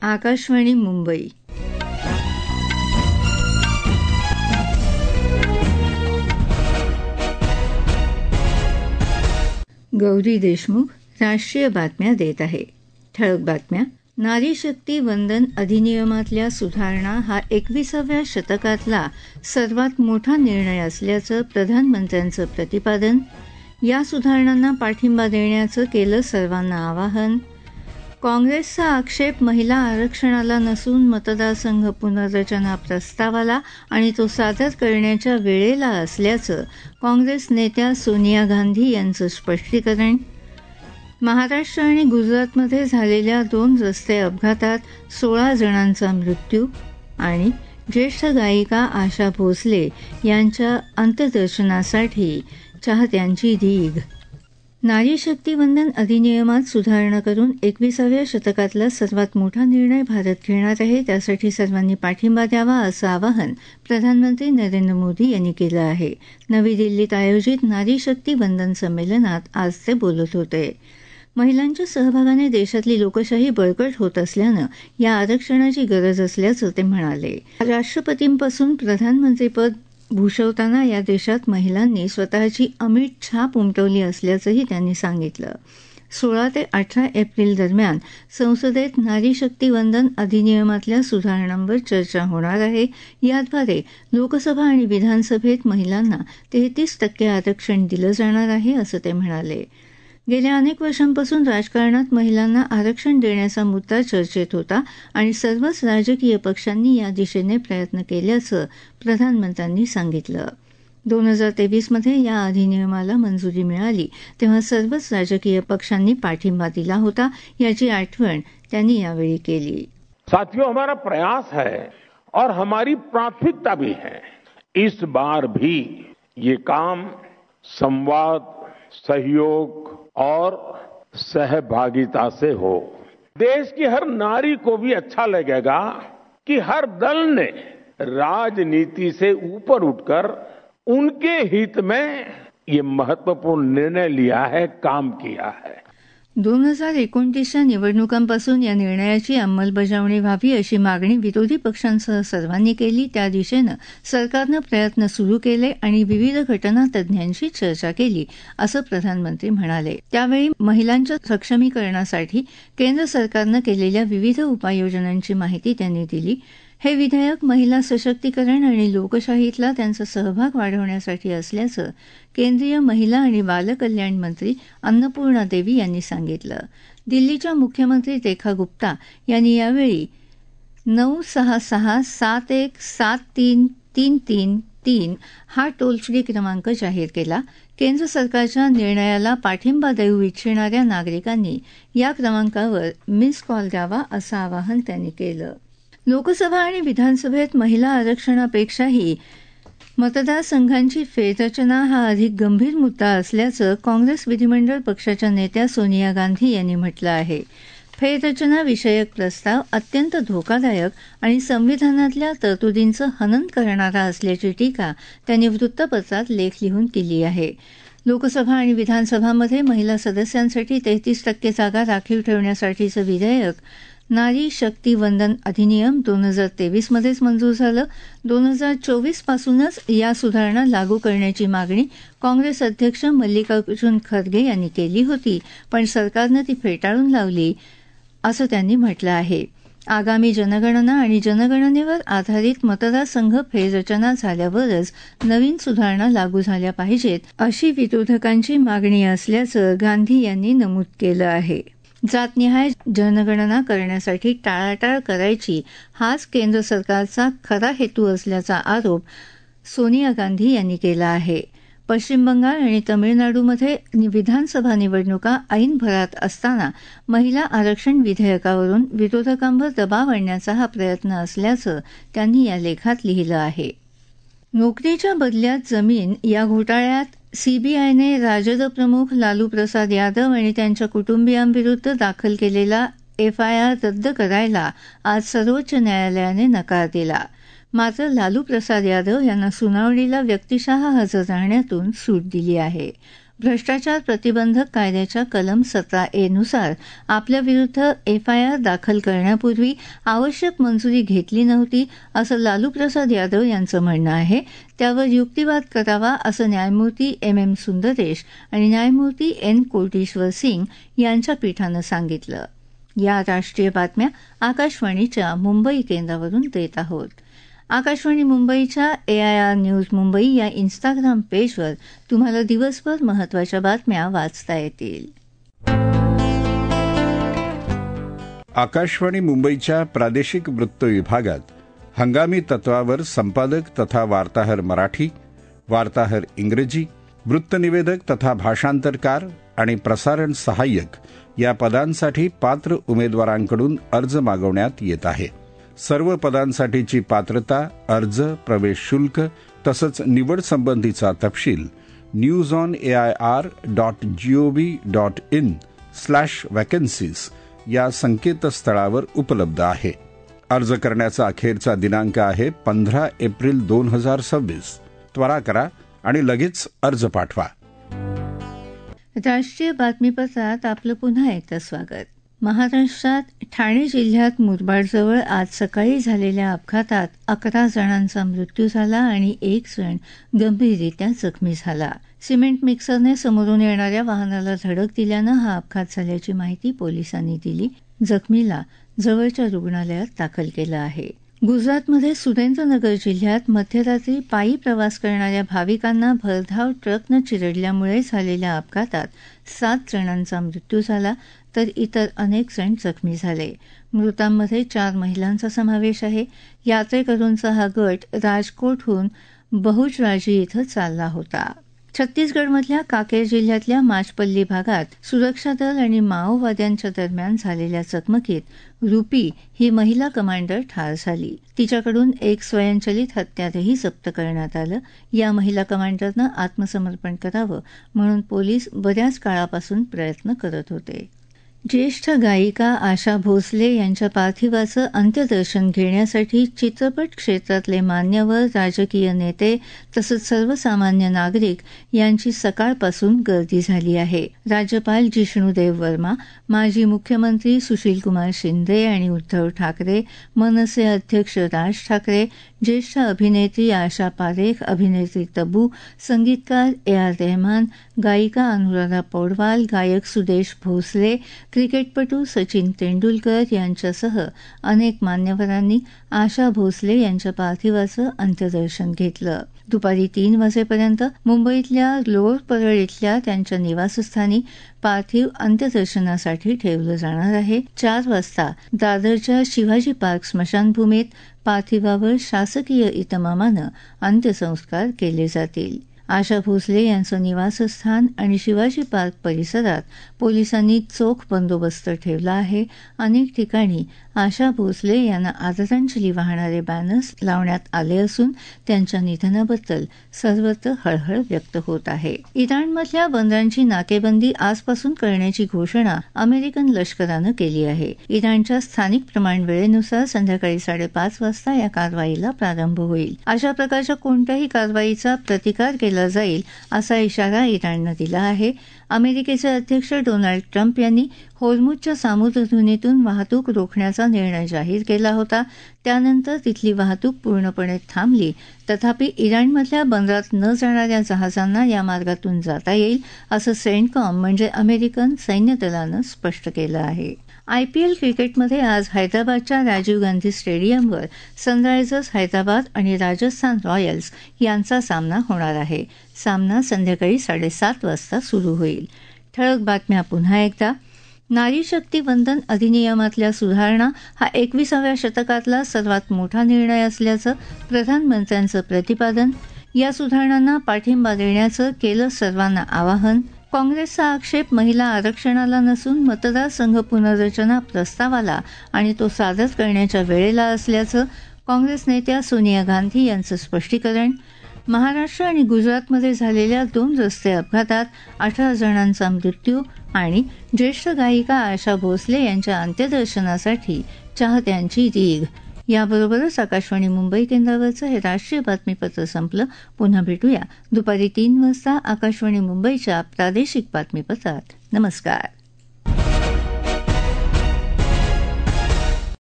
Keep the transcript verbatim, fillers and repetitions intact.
आकाशवाणी मुंबई. गौरी देशमुख राष्ट्रीय बातम्या देत आहे. ठळक बातम्या. नारी शक्ती वंदन अधिनियमातल्या सुधारणा हा एकविसाव्या शतकातला सर्वात मोठा निर्णय असल्याचं प्रधानमंत्र्यांचं प्रतिपादन. या सुधारणांना पाठिंबा देण्याचं केलं सर्वांना आवाहन. काँग्रेसचा आक्षेप महिला आरक्षणाला नसून मतदारसंघ पुनर्रचना प्रस्तावाला आणि तो सादर करण्याच्या वेळेला असल्याचं काँग्रेस नेत्या सोनिया गांधी यांचं स्पष्टीकरण. महाराष्ट्र आणि गुजरातमध्ये झालेल्या दोन रस्ते अपघातात सोळा जणांचा मृत्यू आणि ज्येष्ठ गायिका आशा भोसले यांच्या अंत्यदर्शनासाठी चाहत्यांची रीघ. नारी शक्ती वंदन अधिनियमात सुधारणा करून एकविसाव्या शतकातला सर्वात मोठा निर्णय भारत घेणार आहे. त्यासाठी सर्वांनी पाठिंबा द्यावा असं आवाहन प्रधानमंत्री नरेंद्र मोदी यांनी केलं आहे. नवी दिल्लीत आयोजित नारी शक्ती वंदन संमेलनात आज ते बोलत होते. महिलांच्या सहभागाने देशातली लोकशाही बळकट होत असल्यानं या आरक्षणाची गरज असल्याचं ते म्हणाले. राष्ट्रपतींपासून प्रधानमंत्रीपद भूषवताना या देशात महिलांनी स्वतःची अमीट छाप उमटवली असल्याचंही त्यांनी सांगितलं. सोळा ते अठरा एप्रिल दरम्यान संसदेत नारी शक्ती वंदन अधिनियमातल्या सुधारणांवर चर्चा होणार आहे. याद्वारे लोकसभा आणि विधानसभेत महिलांना तेहतीस टक्के आरक्षण दिलं जाणार आहे असं ते म्हणाले. गेल्या अनेक वर्षांपासून राजकारणात महिलांना आरक्षण देण्याचा मुद्दा चर्चेत होता आणि सर्वच राजकीय पक्षांनी या दिशेने प्रयत्न केल्याचं प्रधानमंत्र्यांनी सांगितलं. दोन हजार तेवीसमध्ये या अधिनियमाला मंजुरी मिळाली तेव्हा सर्वच राजकीय पक्षांनी पाठिंबा दिला होता. याची आठवण त्यांनी यावेळी केली. साथियों, हमारा प्रयास है और हमारी प्राथमिकता भी है. इस बार भी ये काम संवाद, सहयोग और सहभागिता से हो. देश की हर नारी को भी अच्छा लगेगा कि हर दल ने राजनीति से ऊपर उठकर उनके हित में ये महत्वपूर्ण निर्णय लिया है, काम किया है. दोन हजार एकोणतीसच्या निवडणुकांपासून या निर्णयाची अंमलबजावणी व्हावी अशी मागणी विरोधी पक्षांसह सर्वांनी केली. त्या दिशेनं सरकारनं प्रयत्न सुरू केले आणि विविध घटना तज्ज्ञांशी चर्चा केली असं प्रधानमंत्री म्हणाले. त्यावेळी महिलांच्या सक्षमीकरणासाठी केंद्र सरकारनं केलेल्या विविध उपाययोजनांची माहिती त्यांनी दिली. हे विधेयक महिला सशक्तीकरण आणि लोकशाहीतला त्यांचा सहभाग वाढवण्यासाठी असल्याचं केंद्रीय महिला आणि बालकल्याण मंत्री अन्नपूर्णा देवी यांनी सांगितलं. दिल्लीच्या मुख्यमंत्री रेखा गुप्ता यांनी यावेळी नऊ सहा सहा सात एक सात तीन तीन तीन तीन हा टोल फ्री क्रमांक जाहीर केला. केंद्र सरकारच्या निर्णयाला पाठिंबा देऊ इच्छिणाऱ्या नागरिकांनी या क्रमांकावर मिस कॉल द्यावा असं आवाहन त्यांनी केलं. लोकसभा आणि विधानसभेत महिला आरक्षणापेक्षाही मतदारसंघांची फेररचना हा अधिक गंभीर मुद्दा असल्याचं काँग्रेस विधिमंडळ पक्षाच्या नेत्या सोनिया गांधी यांनी म्हटलं आहे. फेररचना विषयक प्रस्ताव अत्यंत धोकादायक आणि संविधानातल्या तरतुदींचं हनन करणारा असल्याची टीका त्यांनी वृत्तपत्रात लेख लिहून केली आहे. लोकसभा आणि विधानसभांमध्ये महिला सदस्यांसाठी तेहतीस टक्के जागा राखीव ठेवण्यासाठीचं विधेयक नारी शक्ती वंदन अधिनियम दोन हजार तेवीसमध्येच मंजूर झालं. दोन हजार चोवीस पासूनच या सुधारणा लागू करण्याची मागणी काँग्रेस अध्यक्ष मल्लिकार्जुन खरगे यांनी केली होती, पण सरकारनं ती फेटाळून लावली असं त्यांनी म्हटलं आहे. आगामी जनगणना आणि जनगणनेवर आधारित मतदारसंघ फेररचना झाल्यावरच नवीन सुधारणा लागू झाल्या पाहिजेत अशी विरोधकांची मागणी असल्याचं गांधी यांनी नमूद केलं आहे. जातनिहाय जनगणना करण्यासाठी टाळाटाळ करायची हाच केंद्र सरकारचा खरा हेतू असल्याचा आरोप सोनिया गांधी यांनी केला आहे. पश्चिम बंगाल आणि तमिळनाडूमध्ये विधानसभा निवडणुका ऐन भरात असताना महिला आरक्षण विधेयकावरून विरोधकांवर दबाव आणण्याचा हा प्रयत्न असल्याचं त्यांनी या लेखात लिहिलं आहे. नोकरीच्या बदल्यात जमीन या घोटाळ्यात सीबीआयने राजद प्रमुख लालू प्रसाद यादव आणि त्यांच्या कुटुंबियांविरुद्ध दाखल केलेला एफआयआर रद्द करायला आज सर्वोच्च न्यायालयाने नकार दिला. मात्र लालू प्रसाद यादव यांना सुनावणीला व्यक्तिशः हजर राहण्यातून सूट दिली आहे. भ्रष्टाचार प्रतिबंधक कायद्याच्या कलम सतरा ए नुसार आपल्याविरुद्ध एफ आय आर दाखल करण्यापूर्वी आवश्यक मंजुरी घेतली नव्हती असं लालू प्रसाद यादव यांचं म्हणणं आहे. त्यावर युक्तिवाद करावा असं न्यायमूर्ती एम एम सुंदरेश आणि न्यायमूर्ती एन कोटेश्वर सिंग यांच्या पीठानं सांगितलं. या राष्ट्रीय बातम्या आकाशवाणीच्या मुंबई केंद्रावरून देत आहोत. आकाशवाणी मुंबईच्या A I R news Mumbai या इन्स्टाग्राम पेजवर तुम्हाला दिवसभर महत्त्वाच्या बातम्या वाचता येतील. आकाशवाणी मुंबईच्या प्रादेशिक वृत्त विभागात हंगामी तत्वावर संपादक तथा वार्ताहर मराठी, वार्ताहर इंग्रजी, वृत्तनिवेदक तथा भाषांतरकार आणि प्रसारण सहाय्यक या पदांसाठी पात्र उमेदवारांकडून अर्ज मागवण्यात येत आहे. सर्व पदांसाठीची पात्रता, अर्ज, प्रवेश शुल्क तसंच निवड संबंधीचा तपशील news on A I R dot G O V dot in slash vacancies या संकेतस्थळावर उपलब्ध आहे. अर्ज करण्याचा अखेरचा दिनांक आहे पंधरा एप्रिल दोन हजार सव्वीस. त्वरा करा आणि लगेच अर्ज पाठवा. राष्ट्रीय बातमीपत्रात आपलं पुन्हा एकदा स्वागत. महाराष्ट्रात ठाणे जिल्ह्यात मुरबाडजवळ आज सकाळी झालेल्या अपघातात अकरा जणांचा मृत्यू झाला आणि एक जण गंभीररित्या जखमी झाला. सिमेंट मिक्सरने समोरून येणाऱ्या वाहनाला धडक दिल्यानं हा अपघात झाल्याची माहिती पोलिसांनी दिली. जखमीला जवळच्या रुग्णालयात दाखल केलं आहे. गुजरातमध्ये सुरेंद्रनगर जिल्ह्यात मध्यरात्री पायी प्रवास करणाऱ्या भाविकांना भरधाव ट्रकनं चिरडल्यामुळे झालेल्या अपघातात सात जणांचा मृत्यू झाला तर इतर अनेक जण जखमी झाले. मृतांमध्ये चार महिलांचा समावेश आहे. यात्रेकरूंचा हा गट राजकोटहून बहुचराजी इथं चालला होता. छत्तीसगडमधल्या काकेर जिल्ह्यातल्या माचपल्ली भागात सुरक्षा दल आणि माओवाद्यांच्या दरम्यान झालेल्या चकमकीत रुपी ही महिला कमांडर ठार झाली. तिच्याकडून एक स्वयंचलित हत्यारही जप्त करण्यात आलं. या महिला कमांडरनं आत्मसमर्पण करावं म्हणून पोलीस बऱ्याच काळापासून प्रयत्न करत होते. ज्येष्ठ गायिका आशा भोसले यांच्या पार्थिवाचं अंत्यदर्शन घेण्यासाठी चित्रपट क्षेत्रातले मान्यवर, राजकीय नेते तसंच सर्वसामान्य नागरिक यांची सकाळपासून गर्दी झाली आहे. राज्यपाल जिष्णुदेव वर्मा, माजी मुख्यमंत्री सुशीलकुमार शिंदे आणि उद्धव ठाकरे, मनसे अध्यक्ष राज ठाकरे, ज्येष्ठ अभिनेत्री आशा पारेख, अभिनेत्री तबू, संगीतकार ए आर रहमान, गायिका अनुराधा पौडवाल, गायक सुदेश भोसले, क्रिकेटपटू सचिन तेंडुलकर यांच्यासह अनेक मान्यवरांनी आशा भोसले यांच्या पार्थिवाचं अंत्यदर्शन घेतलं. दुपारी तीन वाजेपर्यंत मुंबईतल्या लोअर परळ इथल्या त्यांच्या निवासस्थानी पार्थिव अंत्यदर्शनासाठी ठेवलं जाणार आहे. चार वाजता दादरच्या शिवाजी पार्क स्मशानभूमीत पार्थिवावर शासकीय इतमामानं अंत्यसंस्कार केले जातील. आशा भोसले यांचं निवासस्थान आणि शिवाजी पार्क परिसरात पोलिसांनी चोख बंदोबस्त ठेवला आहे. अनेक ठिकाणी आशा भोसले यांना आदरांजली वाहणारे बॅनर्स लावण्यात आले असून त्यांच्या निधनाबद्दल सर्वत्र हळहळ व्यक्त होत आहे. इराणमधल्या बंदरांची नाकेबंदी आजपासून करण्याची घोषणा अमेरिकन लष्करानं केली आहे. इराणच्या स्थानिक प्रमाण वेळेनुसार संध्याकाळी साडेपाच वाजता या कारवाईला प्रारंभ होईल. अशा प्रकारच्या कोणत्याही कारवाईचा प्रतिकार केला जाईल असा इशारा इराणनं दिला आहे. अमेरिकेचे अध्यक्ष डोनाल्ड ट्रम्प यांनी होर्मुझच्या सामुद्रधुनीतून वाहतूक रोखण्याचा निर्णय जाहीर केला होता. त्यानंतर तिथली वाहतूक पूर्णपणे थांबली. तथापि इराणमधल्या बंदरात न जाणाऱ्या जहाजांना या मार्गातून जाता येईल असं सेंटकॉम म्हणजे अमेरिकन सैन्य दलानं स्पष्ट केलं आहे. आयपीएल क्रिकेटमध्ये आज हैदराबादच्या राजीव गांधी स्टेडियमवर सनरायझर्स हैदराबाद आणि राजस्थान रॉयल्स यांचा सामना होणार आहे. सामना संध्याकाळी साडेसात वाजता सुरू होईल. ठळक बातम्या पुन्हा एकदा. नारी शक्ती वंदन अधिनियमातल्या सुधारणा हा एकविसाव्या शतकातला सर्वात मोठा निर्णय असल्याचं प्रधानमंत्र्यांचं प्रतिपादन. या सुधारणांना पाठिंबा देण्याचं केलं सर्वांना आवाहन. काँग्रेसचा आक्षेप महिला आरक्षणाला नसून मतदारसंघ पुनर्रचना प्रस्तावाला आणि तो सादर करण्याच्या वेळेला असल्याचं काँग्रेस नेत्या सोनिया गांधी यांचं स्पष्टीकरण. महाराष्ट्र आणि गुजरातमध्ये झालेल्या दोन रस्ते अपघातात अठरा जणांचा मृत्यू आणि ज्येष्ठ गायिका आशा भोसले यांच्या अंत्यदर्शनासाठी चाहत्यांची रीघ. याबरोबरच आकाशवाणी मुंबई केंद्रावरचं हे राष्ट्रीय बातमीपत्र संपलं. पुन्हा भेटूया दुपारी तीन वाजता आकाशवाणी मुंबईच्या प्रादेशिक बातमीपत्रात. नमस्कार.